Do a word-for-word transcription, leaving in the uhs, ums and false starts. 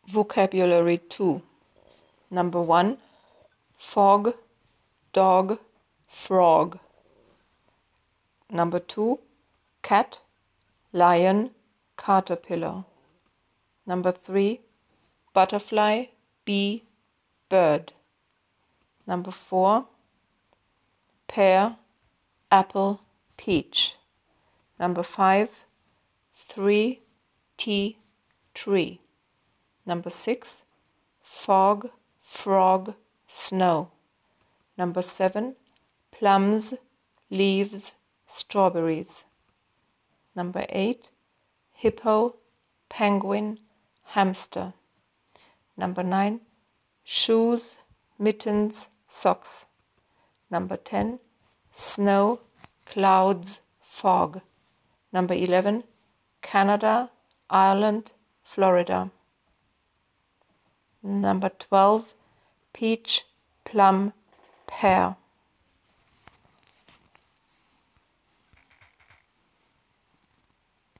Vocabulary two. Number one, fog, dog, frog. Number two, cat, lion, caterpillar. Number three, butterfly, bee, bird. Number four, pear, apple, peach. Number five, three, tea, tree. Number six, fog, frog, snow. Number seven, plums, leaves, strawberries. Number eight, hippo, penguin, hamster. Number nine, shoes, mittens, socks. Number ten, snow, clouds, fog. Number eleven, Canada, Ireland, Florida. Number twelve, peach, plum, pear.